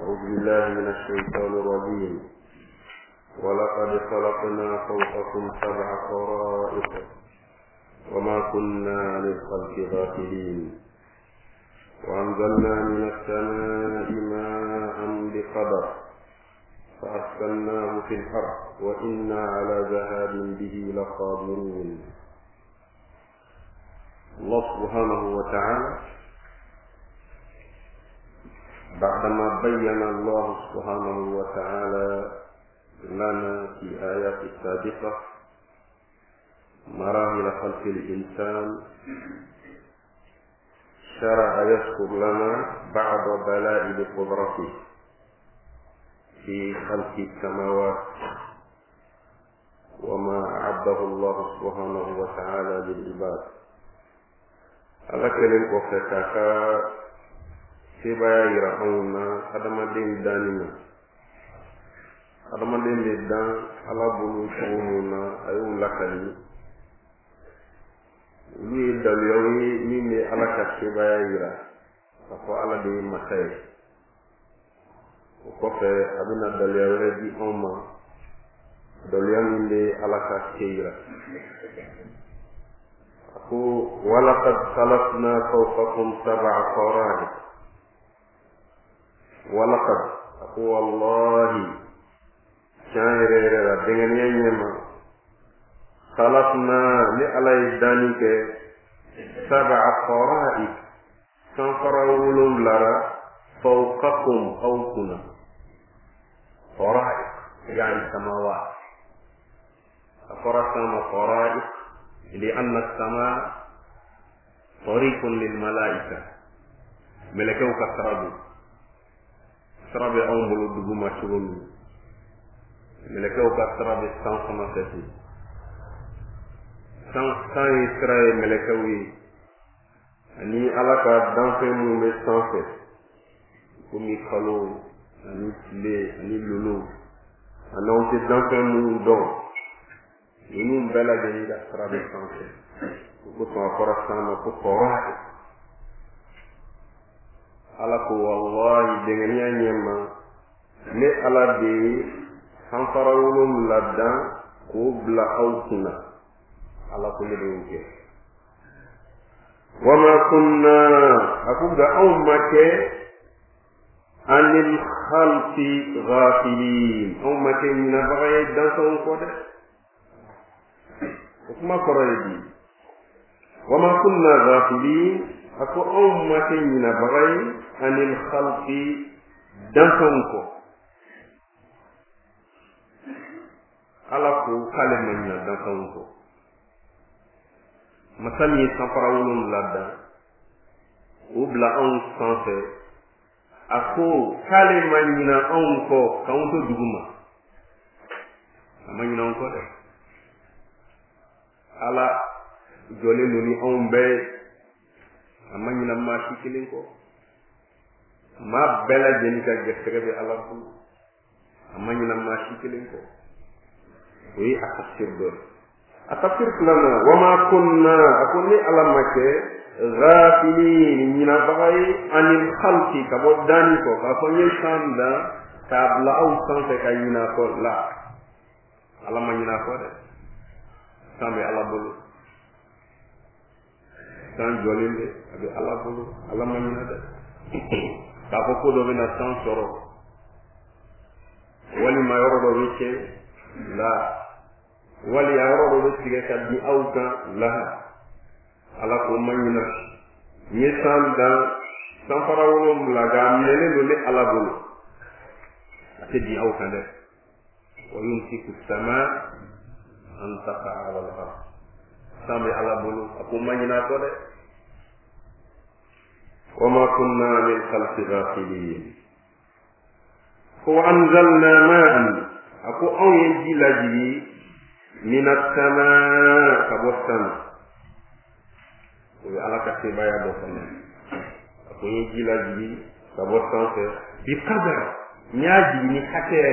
أعوذ بالله من الشيطان الرجيم. ولقد خلقنا فوقكم 7 طرائق وما كنا للخلق غافلين وأنزلنا من السماء ماء بقدر فأسكناه في الأرض وإنا على ذهاب به لقادرون. الله سبحانه وتعالى بعدما بين الله سبحانه وتعالى لنا في آيات السابقة مراحل خلق الإنسان، شرع يذكر لنا بعض دلائل قدرته في خلق السماوات وما أعده الله سبحانه وتعالى للعباد. على كلمة وفتاك sibaya yira anna adamaden danina adamaden de dan ala bulu tawuna ayu lakali wi dalyawi ni ala ka sibaya yira ko ala de matay ko fe aduna dalyawi di umma dalyawi de ala ka sibaya ko walaqad khalaqna fawqakum 7 tara'iq walaqad aku wallahi shairera dengan yanyama khalaqna li alay danike 7 tara'iq sanfarawulum lara fawqakum awkuna tara'iq yani samawat farasama tara'iq لأن السماء طريق للملائكة ملكوا كسرابو sarabe awmbulu duguma chugulu melekeu ka sarabe san sama seti san Israel melekewi ani alaka danfe mu me sanfe kumi kalo ani tile ani lulu anonte danfe mu don ini bela jadi da sarabe sanfe ko to akora sama ko korate ala ko wallahi dengan nyama ne ala de hanfarawulum ladda ko bla awtuna ala ko ledunke wama kunna akuga ummake anil khalqi ghafilin ummake na bagay dan son ko de kuma koraydi wama kunna ghafilin ako ummake na bagay anil khalqi danfanko ala ko kaleman na danfanko masani safarawulun ladda ubla on sanfe ako kaleman na onko kaunto duguma amani na onko de ala jole luni on be amani na ma shikilinko ma bela jeni ka gesere be ala bu amani na ma shikilinko wi akasir do akasir plana wama kunna akuni ala make ghafilin mina bagay anil khalqi ka bodani ko ka ko yesanda tabla au sanse ka yina ko la ala manina ko de sambe ala bulu san jolinde abi ala bulu ala manina de ka ko do bina san soro wali ma yoro do wice la wali yoro do wice ka di auka la ala ko manina ni san da san farawolo la ga mele do le ala bulu ate di auka de wa yumsiku sama an taqa ala al-ard sambe ala bulu ko manina ko de وما كنا من خلق غافلين وأنزلنا ماء أكو أو يجي لجي من السماء كبوسان وعلى كتبا يا بوسان أكو يجي لجي كبوسان بقدر نياجي ني حكره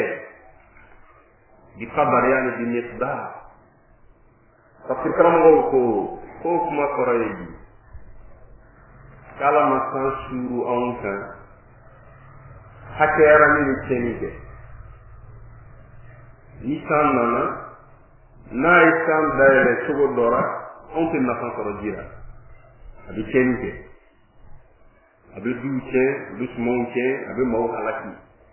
بقدر يعني بمقدار تفسير كلام ko kuma korayi kala masan suru onka hakera ni chenike ni sanana na isan daile sugo dora on tin na fansoro jira abi chenike abi duche dusmonche abi maw halaki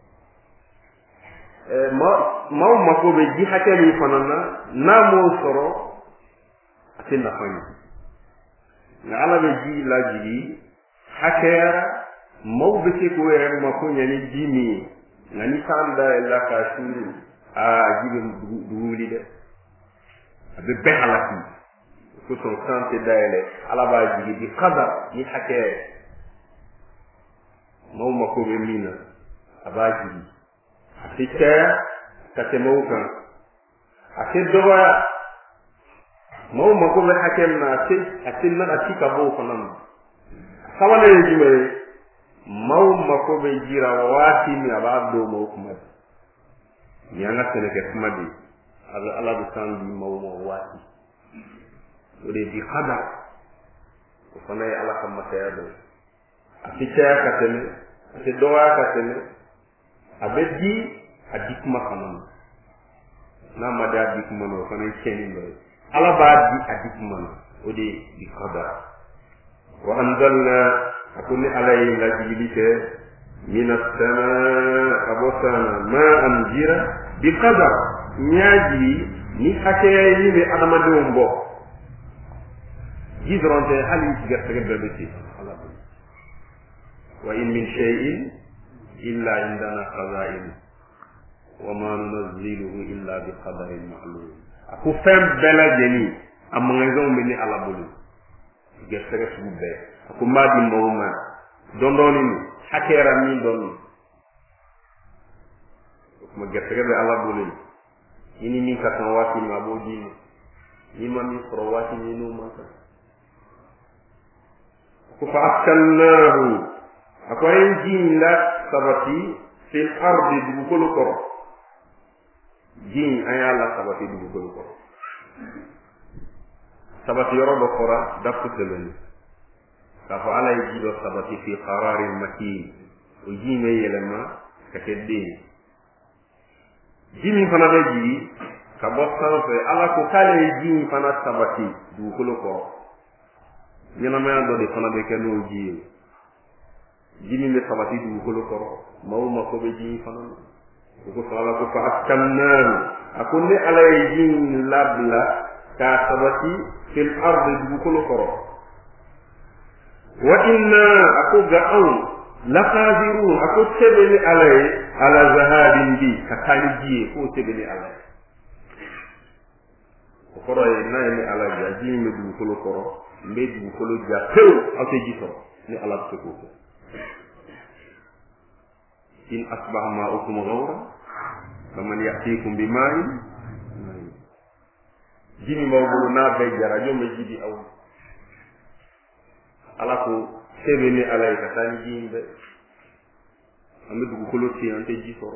maw mako be ji hakeli fanana na mo soro atin na fani na ala be ji la ji hakera maw be ke ko ere mako nyani jimi ngani sanda la ka shuru a jibe duuli de abi be halaki ko son sante daile ala ba ji di qadar ni hakere maw mako be mina abaji atika katemauka akedowa maw mako be hakem na atin na atika bo fanam sawana yime maw mako be jira wati mi abado mo kuma nyanga tene ke kumadi ala du sandi maw mo wati ode di khada ko fanay ala kam matayado atika katene akedowa katene abedi adikuma kanon na mada adikuma no kana cheni lo ala ba di adikuma no odi di qadar wa anzalna akuni alayhi lajibite min as-samaa abosana ma anjira bi qadar nyaji ni hakay ni be adama de mbo gidronte hali gertege bebeti ala wa in min shay'in إلا عندنا خزائن وما ننزله إلا بقدر معلوم أكو فهم بلا جني أما نزوم مني على بولي جسر سبب أكو ما دي موما دون دوني حكيرا مين دوني أكو جسر على بولي إني مين كتنواتي ما بودي إما مين فرواتي نينو ما أكو فأسكناه أكو ينجين لك sabati fil ardi dugukolo koro jin ayala sabati dugukolo koro sabati yorodo kora dafu teleni kafa ala yido sabati fi qararin makin o jime yelema kakedde jimi fana be ji ka bossan fe ala ko kale jimi fana sabati dugukolo koro nyana ma do de fana be keno ji jimi le sabati du ko lo koro maw mako be jimi fanan ko sala ko fa askannan akunni alay jin labla ka sabati fil ardi du ko lo koro wa inna akuga aw la qadirun aku sebeli alay ala zahabin bi ka kaliji ko sebeli alay ko koro na ni ala jimi du ko lo koro mbe du ko lo ja tew ate jito ni ala ko ko in asbaha ma'ukum ghawra faman ya'tikum bima'in jimi mawbulu na be jara jome jidi aw ala ko sebeni alay ka tani jimbe amidu ko loti ante jiforo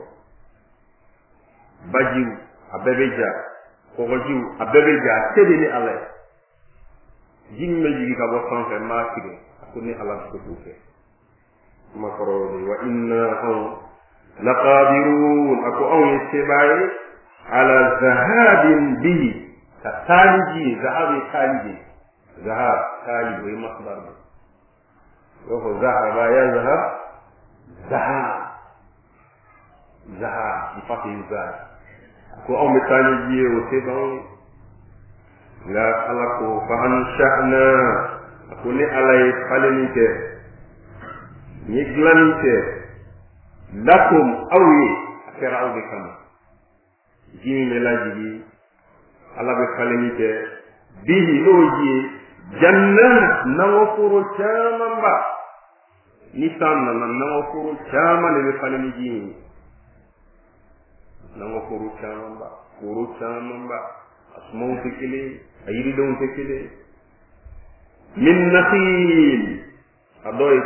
bajiw abebeja ko gojiw abebeja sebeni alay jimme jigi ka bo sanfe ma kire ko ni ala ko tufe makaroni wa inna laqadirun aku aw yasibai ala zahabin bihi kataliji zahabi taliji zahab taliji wa masdar wa zahaba ya zahab zahab ifati zahab aku aw taliji wa sibai la alako fa ansha'na aku ni alay falenite ni glanite lakum awi akara awi kama jimi melaji ala be falenite bihi loji jannat nawfuru chamamba ni sanna nawfuru chamale be faleni jimi nawfuru chamamba furu chamamba asmau fikile ayiri don fikile min nakhil adoy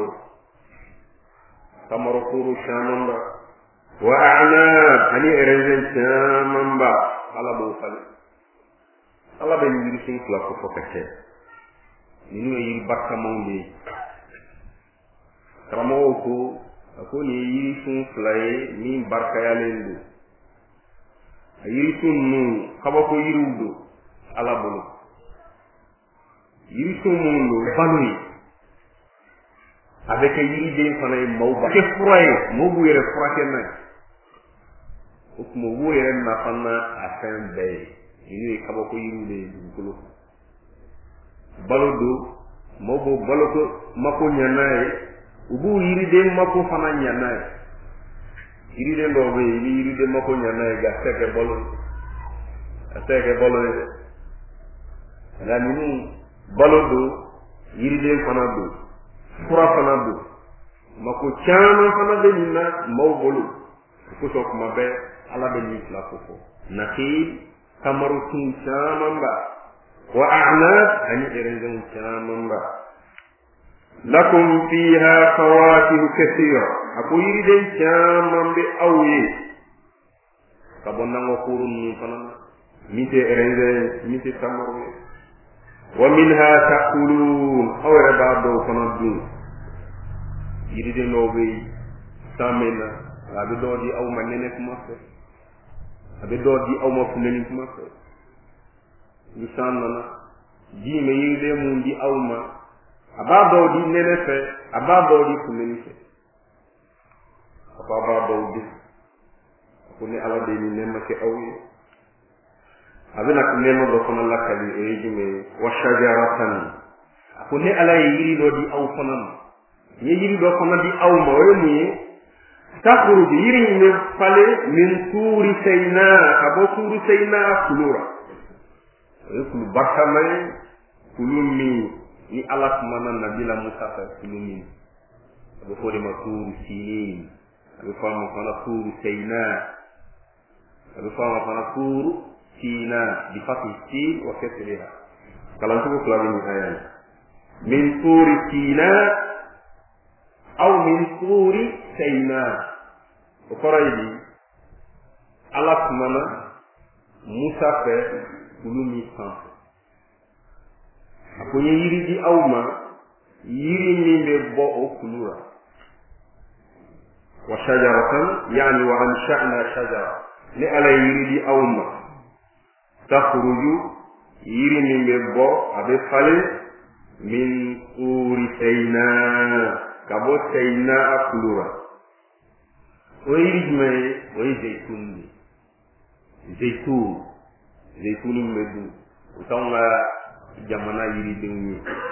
samaro furu chamamba wa a'nab ani erenzen chamamba ala bo fale ala be yiri sin kla ko fokate ni yiri bakka mawni ramo ko ako ni yiri sun fulaye min barkayalen do yiri sun nu kabako yiri do ala bolo yiri sun mun do balui avec yiri den fana mawba ke furaye mo bu yere furake na ko mo bu yere na fana afen be yiri kabako yiri de dukolo balodo mo bo baloko mako nyanae ubu yiri de mako fana nyanae yiri de ndo be yiri de mako nyanae ga teke bolo la minu balodo yiri de fana do fura fana do mako chama fana de nina mawbolo ko so kuma be ala be ni la fofo nakhil kamaru tun chama wa a'nab ani erenzen chama lakum fiha fawakih kathira ako yiri den chama be awye kabonna ngo kurun fana mite erenzen mite kamaru wa minha taqulun awra ba'do fana du yiri den no be samena abi do di aw manene kuma fe abi do di aw ma funeni kuma fe lisanna di me yiri mun di aw ma abado di nene fe abado di funeni fe abado di ko ni ala de ni nema ke awye abina ko nema do fana lakali e jime wa shajaratan ko ni ala yiri do di aw fana yiri do fana di aw ma wala mu takhruj yiri ne fale min turi sayna abo turi sayna kulura e kul bakamay kulumi ni ala mana nabila musa fa kulumi abo fodi ma turi sinin abo fama fana turi sayna abo fama fana turi sina di fatih sin wa kasriha kalam tu kulabi ni ayan min turi sina aw min turi sayna ukoroydi Allah mana Musa fe kulumi sanse akonye yiri di awma yiri nimbe bo o kulura wa shajaratan yani wa ansha'na shajara li ala yiri di awma takhruju yiri nimbe bo abe fale min uri sayna kabo sayna akulura ويرجمي ويزيتون زيتون مدو وتونا جمانا يريدني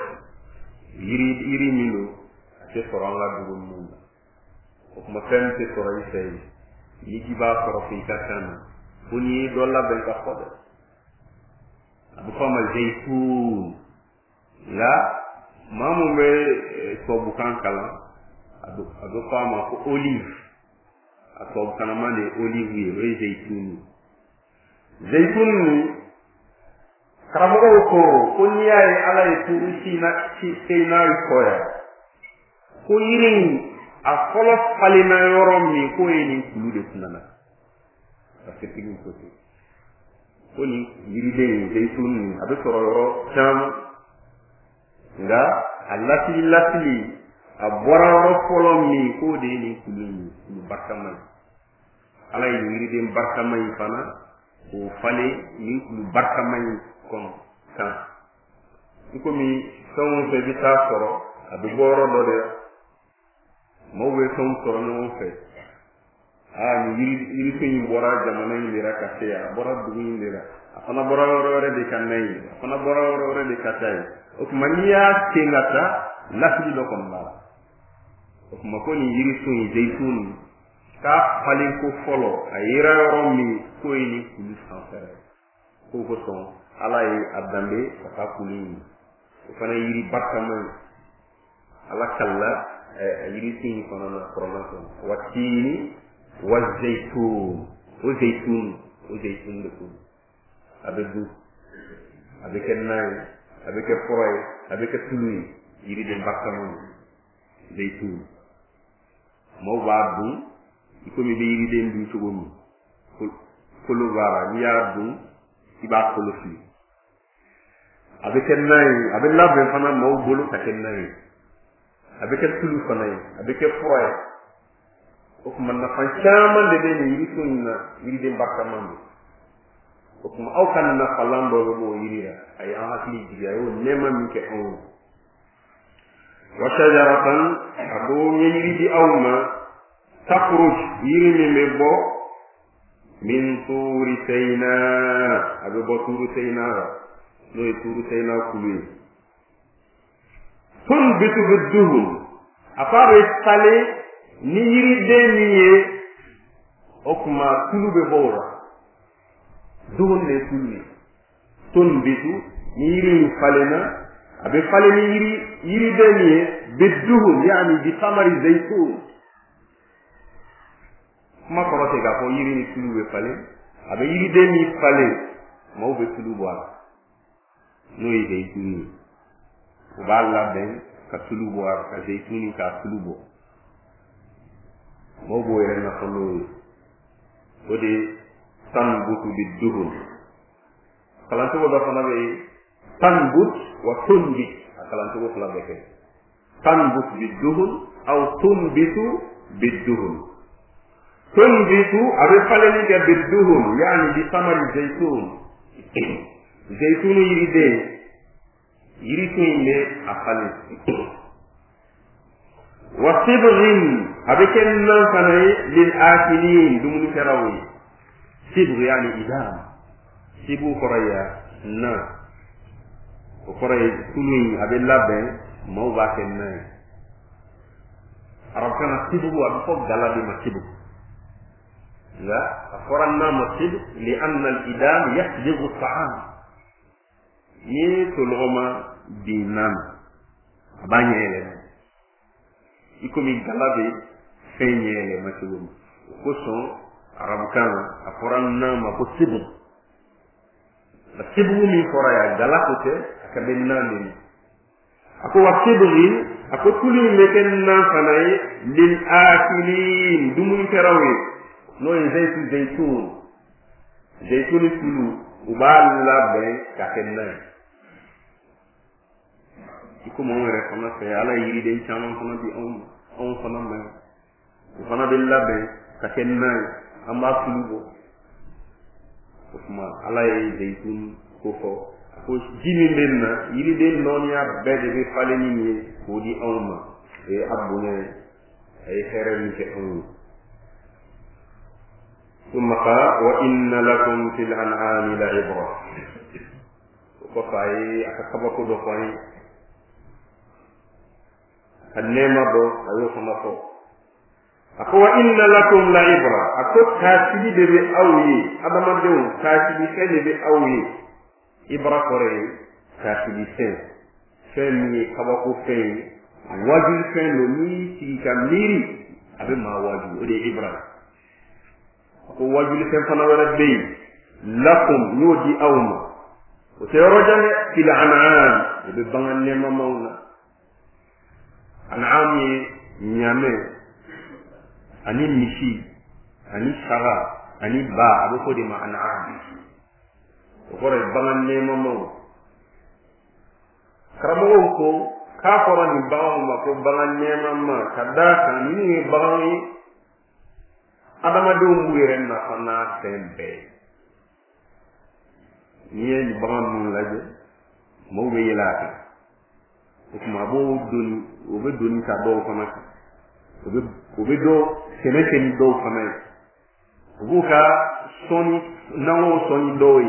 يري ميلو تسورانغا دوغون وكما كان تسوراي سي يجي با صرفي كان بني دولا بنكا خد ابو فما زيتون لا مامو مي صوبو كان كلا ابو فما اوليف akob kanamane olive re zaitun karamogo ko kunyaye ala tuusi na sina koya ko yirin afolo falina yorom ni ko yini kulude kunana parce que tingi ko ko ni yiride zaitun abe soro yoro cham nga alati abora rofolo mi ko de ni kuluni ni barkamay ala yi yiride barkamay fana ko fale ni kulu barkamay kono kan ko mi son fe bita soro abu boro do de mo we son soro no fe ni yiri ni bora jamana ni lira kaseya bora dugu ni lira afana bora ore de kanay afana bora ore de katay o maniya kengata lasdi do kon ba kuma ko ni yiri sun zaitun ka falin ko folo ayira romi ko ni kulu sanfere ko son alay abdambe ka kuli ko fana yiri bakama ala kala yiri tin kono na promotion watini wa zaitun o zaitun de ko abedu abeke nay abeke foray abeke tului yiri de bakama zaitun mo wadu ikomi be yiri den du togomi kolo wara ni yadu iba kolo fi abeke nay abe labbe fana mo bolu taken nay abeke tulu fana abeke foray o kuma na fan caman de be ni yiri sunna yiri de barkamando o kuma aw kan na falando bo yiri ya ay an hakli jiga yo nema mi ke on wa shajaratan abu yiri di awma takhruj yiri me bo min turi sayna abu bo turi sayna no turi sayna kulu tun bitu biduhum afare sale ni yiri de niye okuma kulu be bora duhun le kulu tun bitu ni yiri falena abe fale ni yiri de niye biduhum yani bi samari zaytun ma korote ga ko yiri ni kulu be fale abe yiri de ni fale mo be kulu bo no yi de kulu ba la ben ka kulu bo ka zaytuni ka kulu bo mo bo yere na ko no ode tanbutu biduhun kala to do fana be tanbut wa tunbit kala to ko la be tanbut biduhun aw tunbitu biduhun tunbitu abe faleni de biduhun yani bi samari zaytun zaytun yiri tinde afali wa sibghin abe ken nan kanay lil akilin dumuni tarawi sibgh yani idam sibu koraya na ko koray tuni abe labbe mo ba ken nay arab kana sibu wa fo galadi ma sibu la afaranna masib li anna al idam yahdibu at-ta'am ni tuloma dinan abanyele ikomi galabe fenyele masibu ko son arab kana afaranna ma ko sibu la sibu mi foraya galakote akabenna ni ako wasibri ako tuli meken nan fanay lil akilin dumun terawi no zaytun tulu uballa be kakenna iko mo ngere kono fe ala yiri de chaman kono bi on kono me kono be labbe kakenna amba tulu kuma ala zaytun ko fo ko jimi menna yiri de nonya bede be fale ni ko di awma e abune ay xeral ke on ثم قال وإن لكم في الأنعام لعبرة وقفاي أكبكو دفاي النعمة دو أيو خمسو أكو وإن لكم لعبرة أكو تاسبي دبي أوي أدام دون تاسبي كي دبي أوي إبرة كوري تاسبي سين فمي كبكو فين واجل فين لني سيكا ميري أبي ما واجل ودي إبرة ko wajul sen fana wala bey lakum yudi awma o te rojane fil an'am be bangan ne mamawna an'am nyame ani mishi ani sara ani ba abo ko di ma an'am ko re bangan ne mamaw karamo ko ka fora ni bawo ma ko bangan ne mamma kada kan ni bangi adama do mbuyere na fana tembe niye ni bangan mun laje mo be yelata kuma bo doni o be doni ka do fana o be do seneke ni do fana o ka soni nawo soni doyi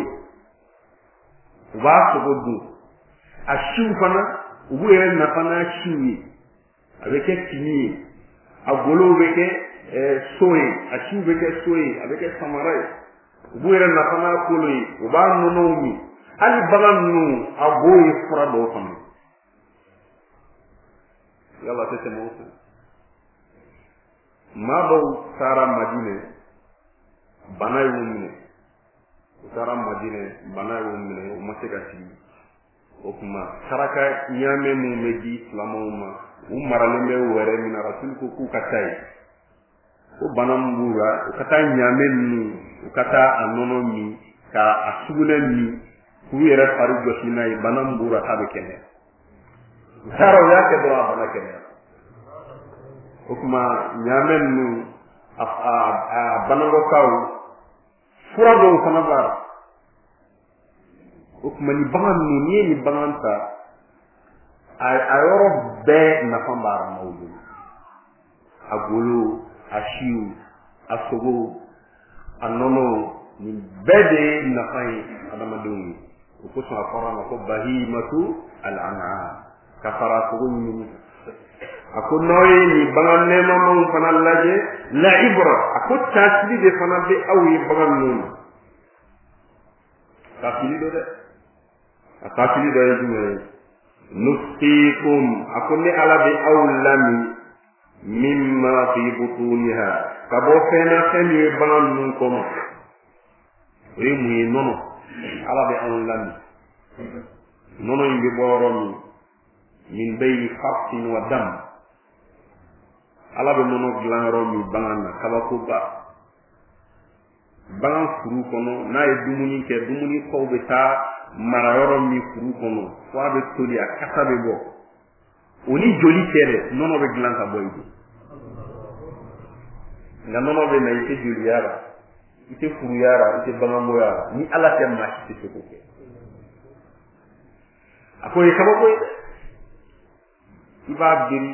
wa so bodu ashu fana o bu yere na fana shiwi avec kini agolo beke soy ashubeke soy abeke samarai buere na fana koloi uba nonomi ali baganu aboy furado fam yalla tete mawsa mabo sara madine banay wumne sara madine banay wumne o masekati o kuma saraka nyame mu meji islamoma umarale me were mina rasul ko ku katai o banambura ukata nyamenni ukata anonomi ka asugunenni ku yere faru josina banambura tabe kene saro yake do abana kene o kuma nyamennu banango kaw fura do fana ba o kuma ni bangan ni bangan ta a yoro be na fambara mawdu agulu ashiu asogo anono ni bede na fay adama dungi ko so afara na ko bahimatu al an'am kafara ko ni ako noye ni bangan ne mamon fana laje la ibra ako tasbi de fana be awi bangan non kafili do de akafili do yume nuftikum ako ne ala be awlami mimma fi butuniha kabo fena feni bangan non ko remu nono ala be awlami nono yimbe boromi min bayni khaftin wa dam ala be nono glanro mi banana kabako ba bangan furu kono na e dumuni ko be ta marayoro mi furu kono ko abe toli akata be bo oni joli tere nono be glanka boydi na nono be na ite joli yara ite furu yara ite bangan moya ni ala temma ite ko ke akoy kabako iba biri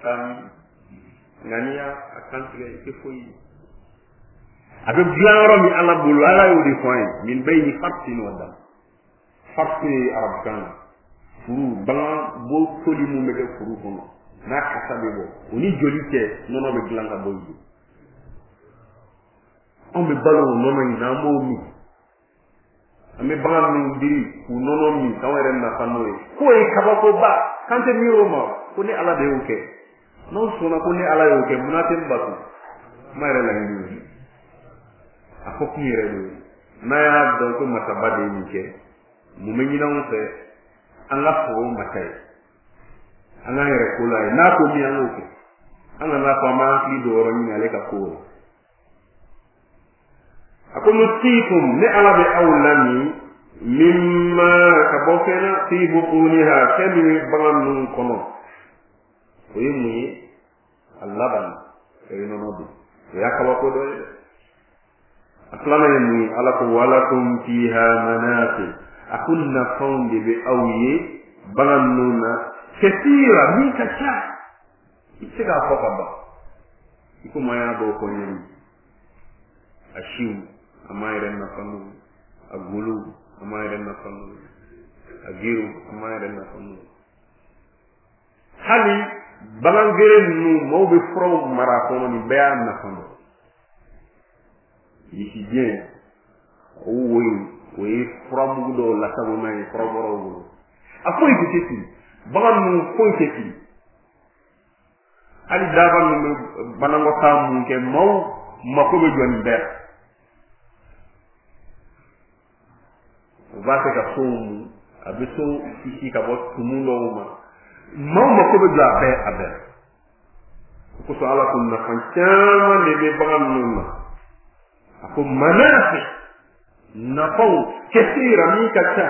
ngania akantiga ke foyi abe biaro mi ala bulu ala yodi foyi min bayni fatin wada fatti arabkan furu banga bo toli mu mede furu kono na kasabe bo oni jolite nono be glanga boyi on be balo nono ni na mo mi ame banga mi diri ku nono mi tawere na fanoe ko e kabako ba kante mi roma ko ni ala de oke non sona ko ni ala yo ke munaten batu mayre la ngi akok ni redo na ya do ko matabade ni ke mu menyi na wonse anga fo matai anga yere ko la na ko mi anga oke anga na ko ma fi do ro ni ale ka ko akono tikum ni ala be awlami mimma kabofena fi butuniha kemi bangan nun kono oyimi allaban eno nodu ya kawako do atlama yemi ala ko walakum fiha manafi akunna fawndi be awye banannuna kesira min kacha itega fokaba iko maya do ko nyemi ashiu amayre na fanu agulu amayre na fanu agiru amayre na fanu hali balangere nu mawbe fro marakono ni bayan na fano yiki bien oyi from do la tabu may from boro akoy biteti bagan nu koy teti ali davan nu banango tamu ke maw makobe jon ber vate ka somu abeso isi ka bot tumulo ma mawma ko be jabe abe ko so ala kun na fanchama de be bagam numa ako manafi na faw kesira mi kacha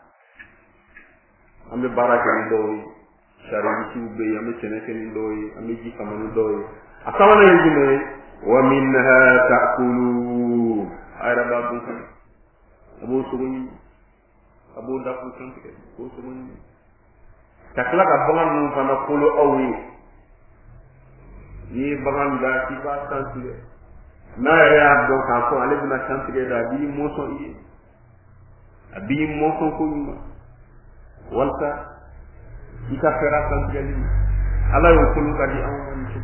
ambe baraka ni doy shari ci ube ambe cheneke ni doy ambe ji kamani doy asawana yijine wa minha ta'kulu ayra babu abu suguni abu dafu sante ko suguni takla ka bangan nu fana kolo awi ni bangan da ti ba sante na ya do ka ko ale bina sante da bi moso yi abi moso ko ni walta ika fera sante ni ala yo kulu ka di awon ci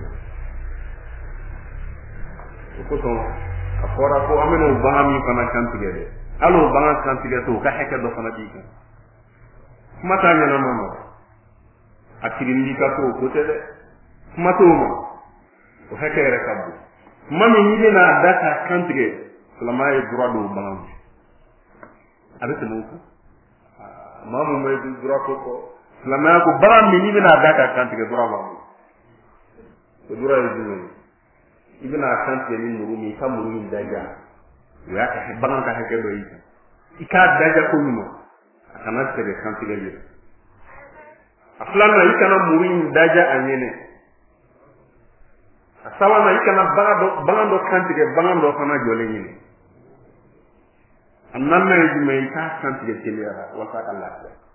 ko to afora ko ameno bangan mi fana sante de alo bangan sante to ka heke do fana di ka mata nyana mama akirindi ka to ko tele mato mo o hekere kabbu mami ni na data country salama e droit do banam avec mo ko mamu may du droit ko salama ko baram ni na data country droit mamu ko droit e dum ibina country ni muru mi kamuru ni daja ya ka banam ka heke do yi ika daja ko ni mo akana tere country ni aflana ikana murin daja anyene salama ikana bangando kantige bangando fana jole ñini annan na jume ka kantige teliara wasa Allah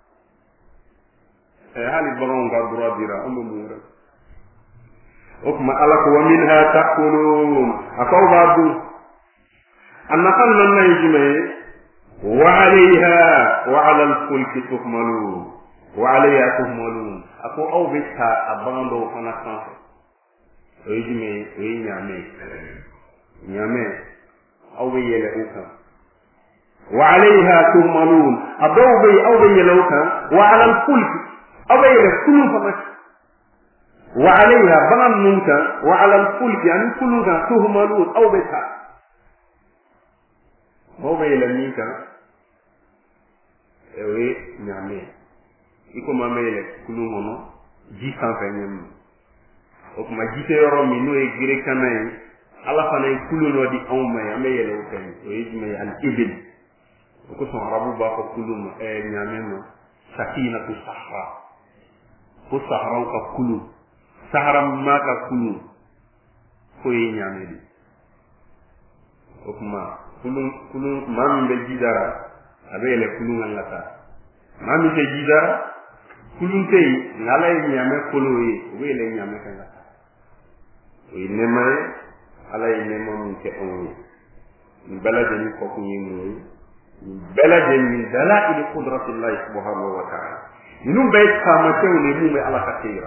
hali bangon ga droit dira ambo mu rek okuma alako wa minha taqulun akaw badu anna khalna na jume wa alayha wa ala al-fulki tuhmalun wa alayha tuhmalun ako aw bita abando fana kan ojume oyi nyame aw be yele uka wa alayha tuhmalun abaw be yele uka wa ala al-fulki aw be yele kulu fana wa alayha banan munka wa ala al-fulki yani kulu ga tuhmalun aw bita aw be yele nika ewe nyame iko mamele kulu mono ji kan fa nyam o kuma jite yoro mi no e gire kanay ala fa nay kulu no di awma ya me yele o kan o yijme al ibil ko son rabu ba ko kulu no e nyame no sakina tu sahra ko sahra ka kulu sahara ma ka kulu ko yi nyame di o kuma kulu mam be jidara abele kulu ngata mami te jidara kulu te ngalay nyame kulu yi wele nyame kanga wi nemay alay nemam ke onwi balade ni ko ni moy balade ni dalail qudratillah subhanahu wa ta'ala num bay sama tew ne mum ala katira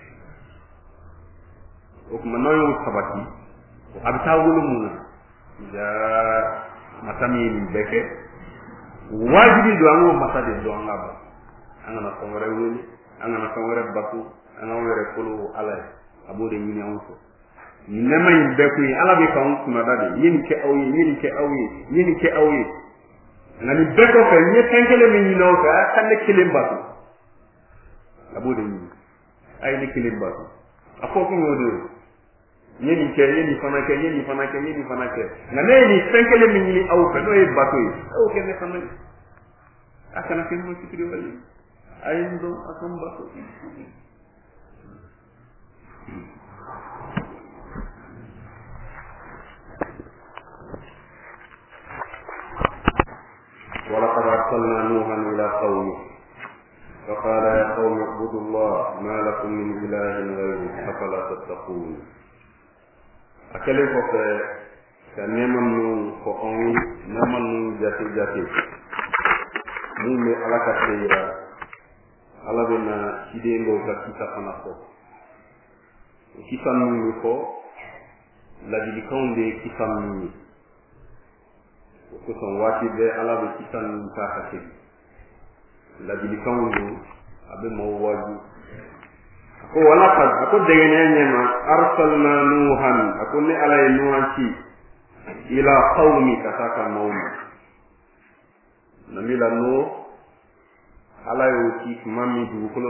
o kuma noyo sabati abta wulu mun ja matami ni beke wajibi do ango masade do ngaba angana songore wuli angana songore baku angana were kulu alay abode ni nyawso nemay beku ala bi kan kuma dade yin ke awye ngani beko fe ni tenkele mi no ka kan ne kilim baku abode ni ay ni kilim baku afoko ngodo yeni fanake ngane ni tenkele mi ni aw ka no e baku o ke ne fanake akana ke mo ci tri wali ay ndo akam baku ولقد أرسلنا نوحا إلى قومه فقال يا قوم اعبدوا الله ما لكم من إله غيره أفلا تتقون أكلم كنيمان فأني نمان جاتي مم على كثيرا على بنا كدين لو كتير فنافو كتير نمو la dilikon de kisam ko son wati be ala be kisan ta kake la dilikon do abe mo waju ko wala qad ko de ne ma arsalna nuhan ko ne ala nuhanti ila qaumi kataka maum namila no ala yo ki mami du ko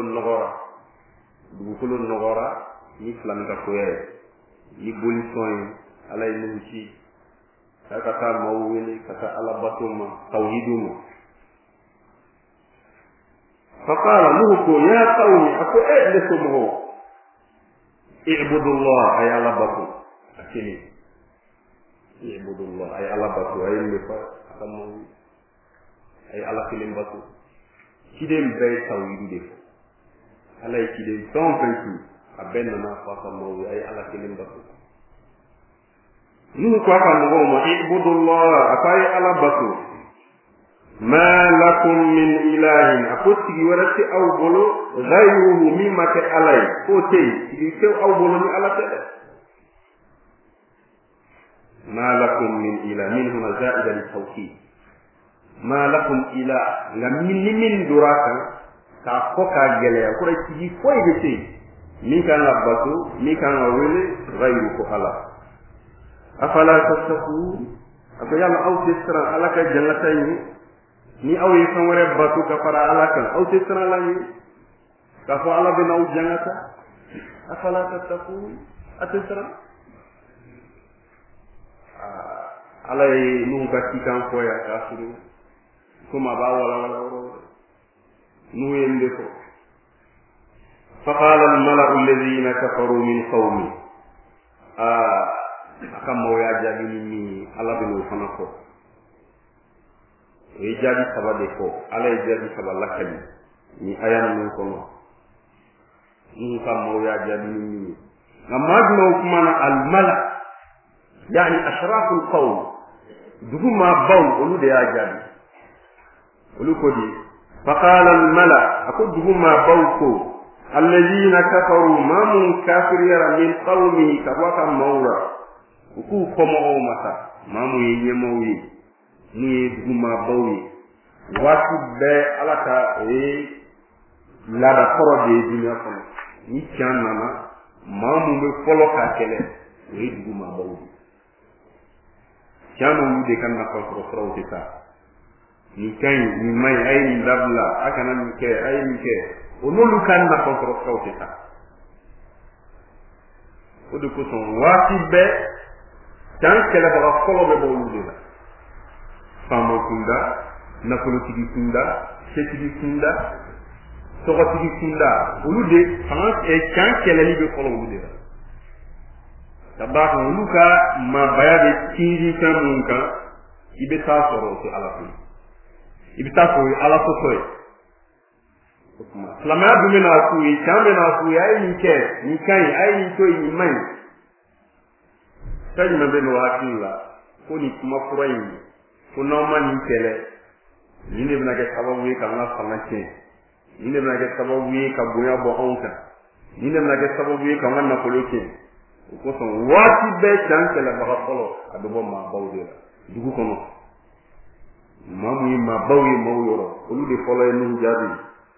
nogora ni flan ka ko ni bolisoy ala yi ci kata mawwili kata ala batuma tawhiduma faqala nuhu ya qawmi ako edesumuhu i'budullah ay ala batu akini i'budullah ay ala batu ay lefa akamu ay ala kilim batu kidem bay tawhidu def ala kidem ton pentu abenna na fa mo ay ala kilim batu nu ko fa mo mo ibudullah afay ala batu ma lakum min ilahin akoti warati aw bolo ghayruhu mimma ta alay ko tay di tew aw bolo ni ala tede ma lakum min ilahin huna zaida li tawkid ma lakum ila ngam min duraka ka foka gele ko ci foy de tay mi kan labatu mi kan wele ghayru ko ala afala tattaqu ako yalla aw tisra alaka jannatayni ni aw yi kan wore batu ka fara alaka aw tisra lani ka fa ala bina aw jannata afala tattaqu atisra alay nu ka tikan ko ya kasiru kuma ba wala nu yende ko فقال الملأ الذين كفروا من قومه akan maw ya jabi ni Allah be no fana ko e jabi sabade ko ala e jabi saballa kali ni ayana min ko no ni kam maw ya jabi ni ngamajno kuma na al mala yani ashraful qawm duguma baw olu de ya jabi olu ko di faqala al mala akuduguma baw ko alladhina kafaru ma mun kafir yara min qawmi kabaka mawra ku komo o mata mamu yemowi ni duguma bawi watu be alaka la da korode dunya kono ni chanana mamu be folo ka kele ni duguma bawi chanu de kan na ko rawti ta ni kay ni may ay ni dabla akana ni ke ay ni ke onolu kan na ko rawti ta odu ko son wati be tan kala ba folo be bo wudela famo kunda nakolo tigi kunda setigi kunda sogo tigi kunda ulude france e tan kala li be folo wudela tabako luka ma bayabe tiri tamunka ibe ta soro ci ala fi ibe ta ko ala so soy kuma lama dumena ku yi chamena ku ay ni ke ni kai ay ni to yi mai sai na beno hakila ko ni kuma furai ko no man tele ni ne bna ke sababu yi kan na fanache ni ne bna ke sababu yi ka boya bo onka ni ne bna ke sababu yi kan na koloke ko son wati be tan kala ba folo adobo ma bawde dugu kono mamu yi ma bawi mawyoro olu de folo ni jabi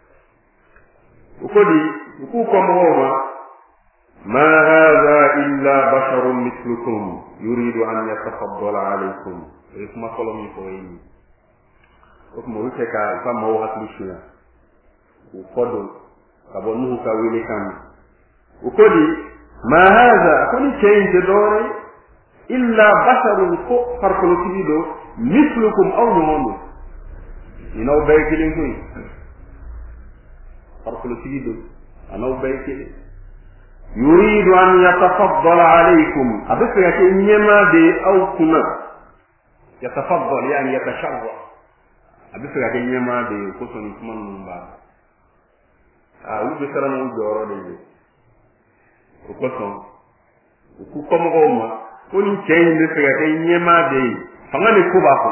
ko di ku ko mo ما هذا إلا بشر مثلكم يريد أن يتفضل عليكم اسمع كلامي كويس وكما وكيك فما هو هتلشنا وقدر كابونه كويلي كان وكدي ما هذا كل شيء تدوري إلا بشر فرقلتيدو مثلكم أو نمونو ينو بيكلين كوي فرقلتيدو أنو بيكلين يريد أن يتفضل عليكم أبسك إنما دي أو كنا يتفضل يعني يتشرع أبسك إنما دي كسن كمان من بعد وبسرنا وجورا دي وكسن وكم غوما كوني شيء بسك إنما دي فغني كوباكم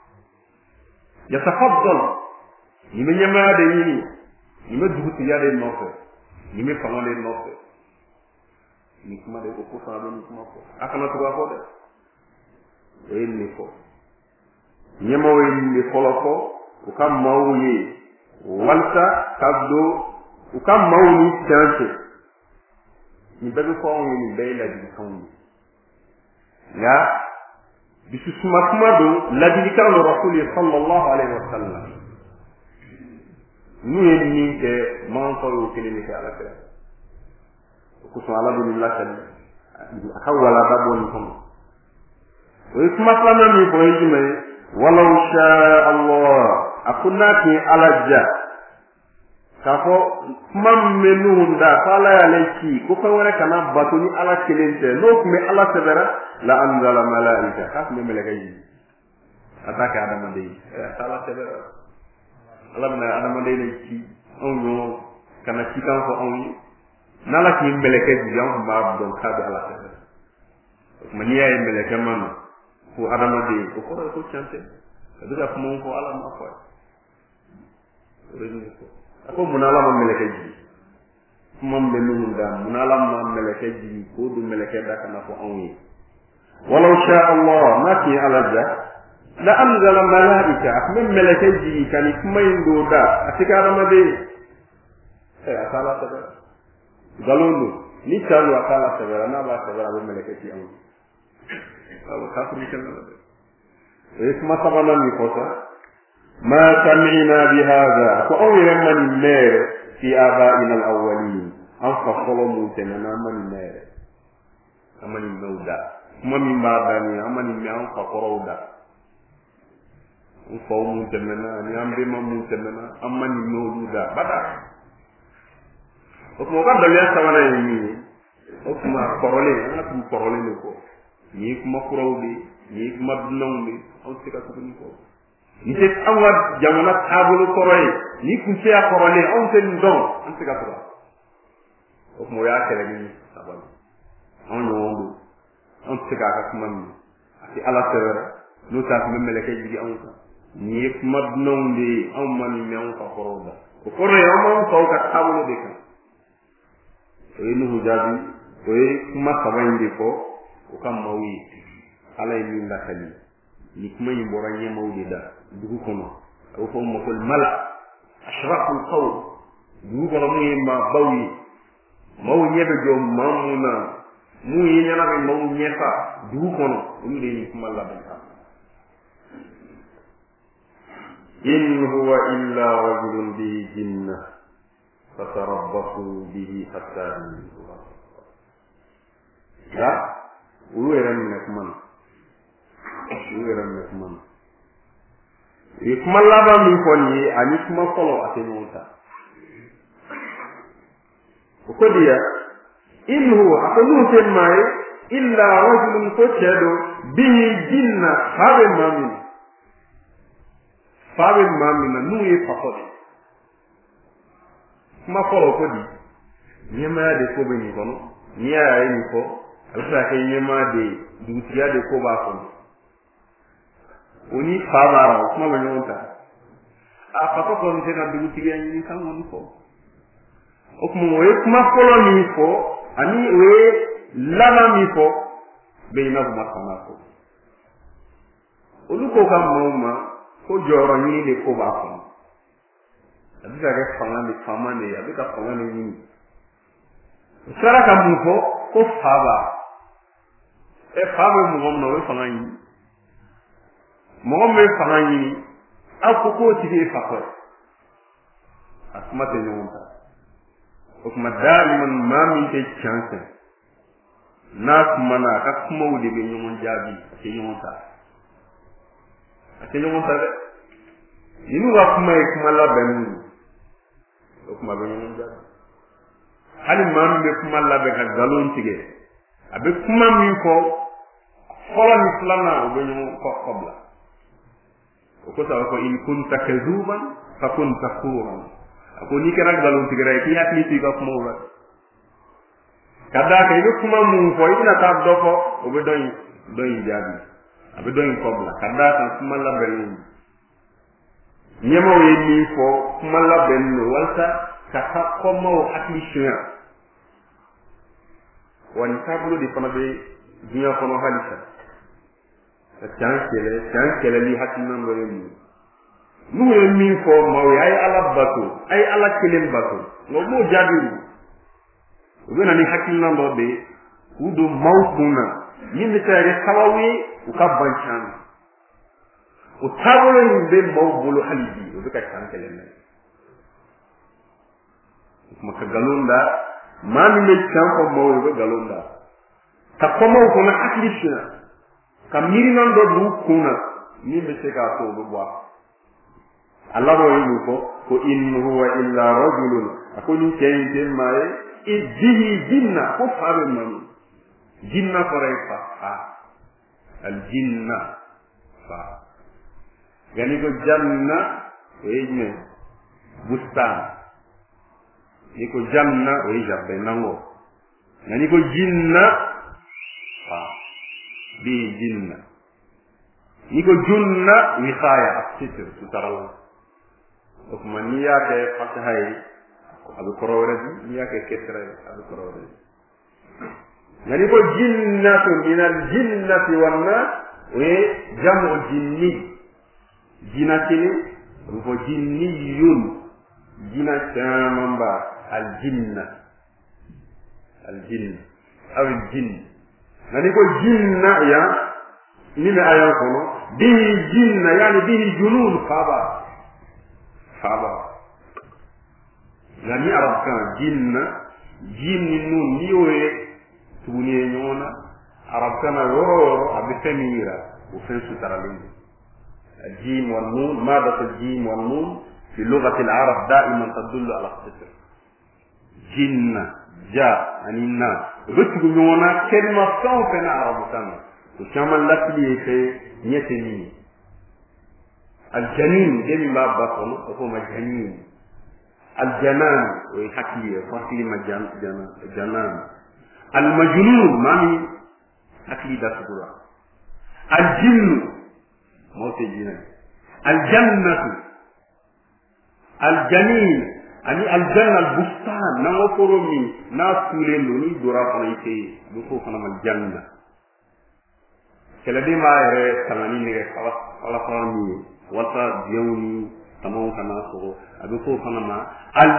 يتفضل إنما دي إنما جهت يالي النصر إنما فغني النصر ni kuma de ko fa do ni kuma ko akana to ko de e ni ko nyemo we ni koloko ukam mawuyi walta kaddo ukam mawuni tante ni bebe ko ni beila di kawni ya bisu suma kuma do la di kan rasul sallallahu alaihi wasallam ni ke man ko ke ni ka ala ka ko so ala bi lakal hawala babon kom o kuma plana mi ko yime walau sha Allah akunna ki alaja kafo mammenu nda fala ya leki ko ko wala kana batuni ala kelente no me ala sebera la anzala malaika kaf me melaka yi ataka adama dey sala sebera ala na adama dey leki onyo kana cikan ko onyo nala ki meleke di yam ma don ka be ala sebera maniya e meleke man ko adama dey ko ko chante aduga ko mon ko ala ma ko reni ko ako munala ma meleke ji mom be nunda munala ma meleke ji ko du meleke da kana ko onyi walau sha Allah naki alaja la anzala malaika min meleke ji kan kuma indo da atika adama dey akala ta galonu ni talu akala ta na ba ta ba meleke ji onyi awu kafiri kan اسمع طبعا نقطة ما سمعنا بهذا فأول من النار في آبائنا الأولين أنفق ظلموا تننا من النار أمن المودة من باباني أمن أنفق رودا أنفقوا تننا أمر من تننا أمن المودة بدأ وكما قد دليل سوانا يمين o kuma korole ana kuma korole ne ko ni kuma kurawde ni kuma dunawde on sika ko ni ko ni te awad jamana tabulu koroy ni kun se korole on te ndon on sika ko o mo ya kele ni sabal on no on sika ka kuma ni ati ala tewere no ta ko memele kay jigi on ko ni kuma dunawde on man mi on ko koroda ko koroy on ko ka tabulu de kan enu hujabi oye kuma sabandi ko o kam mawi ala ni la khali ni kuma yi bora nye mawdi da dugu kono o fo mo kol mala ashraqul qawl dugu kono mu ma bawi maw nyebe jo mamuna mu yi nyana be maw nyefa dugu kono ni de ni kuma la ba in huwa illa rajulun bi jinna fatarabbasu bihi hatta ya uweram nek man e kuma laba mi ko ni ani kuma folo atenota ko dia in huwa akonu ten mai illa rajulun fotado bihi jinna fabe mamin nu e fakodi kuma folo ko di nyema de ko be ni kono ni ya ni ko alfa ke nyema de dutiya de ko ba ko oni fabara kuma be nyonta a papa ko ni na dutiya ni kan won ko o kuma we kuma folo ni ko ani we lana mi ko be na kuma kana ko olu ko kam moma ko joro ni de ko ba ko abika ke famane abika famane ni sara ka mu ko faba e faba mu ngom no fanani mo me fanani ko ti fa ko asma te nyonta o kuma daliman ma mi te chance na kuma na ka kuma wudi be nyomon jabi te nyonta inu wa kuma e kuma la benu o kuma be nyonta hali mam be kuma la be ka galon tige abe kuma mi ko xola ni flana o be ñu ko xobla o ko taw ko in kunta kazuban fa kunta khuran ko ni ke nak galon tige ray ki yak ni ti ko kuma wala kada ke be kuma mu ko ina ta do ko o be doy jabi abe doy xobla kada ta kuma la be ñu ñemo yi ni ko kuma la ben walta ka ko mo attention wani tablo di fana be dunya kono halisa chankele li hatina ngore ni nu ye min ko mawi ay ala batu ay ala kelem batu no mo jadiru wena ni hatina ndo be udo mawtuna yinde tare tawawi u kabbanchan o tablo ni be mawbulu haliji o be ka chankele ne maka galunda mami me champo mo be galunda ta komo ko na aklisha kamiri non do du kuna ni be se ka to do bwa Allah do yi ko in huwa illa rajulun akoni kente mai idihi jinna ko fabe mani jinna farai fa al jinna fa gani ko janna wejme bustan niko janna o jabbe nango niko jinna fa bi jinna niko junna wi khaya afsitr tutaral o kuma niya ke fatahay abu korore niya ke ketre abu korore niko jinnatu min al jinnati wan nas wa jamu jinni jinatini ko jinniyun jinatama الجن أو الجن نقول جن يا من أيامكم به جن يعني به جنون فابا يعني عرب كان جن نون نيوي توني نونا عرب كان يورو أبتميرا وفين سترالين الجيم والنون مادة الجيم والنون في لغة العرب دائما تدل على الستر جن ja ani na rutu nyona kelma son fena arabu tan to chama latli ke nyete ni al janin demi ba ba ko ma janin al janan wa hakiya fasili ma janan al majnun mami akli da sugura al jinn mawte jinan al jannatu al janin ani al janna al bustan na ngoforomi na sulendo ni dora ko ite du ko kana mal janna kala de ma re tanani ne kala fami wata jewni tamon kana so abu ko kana ma al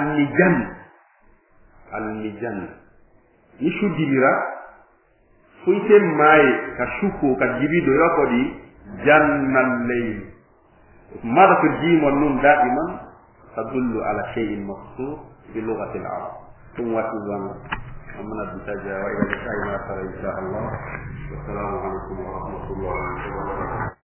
mijan ni shudibira fuite mai ka shuko ka jibido yako di jannal layl mada ko jimo nun daiman tadullu ala shay'in maqsud bi lughati al-arab ثم واتزان أمنا بتجا وإلى لقاء آخر إن شاء الله والسلام عليكم ورحمة الله وبركاته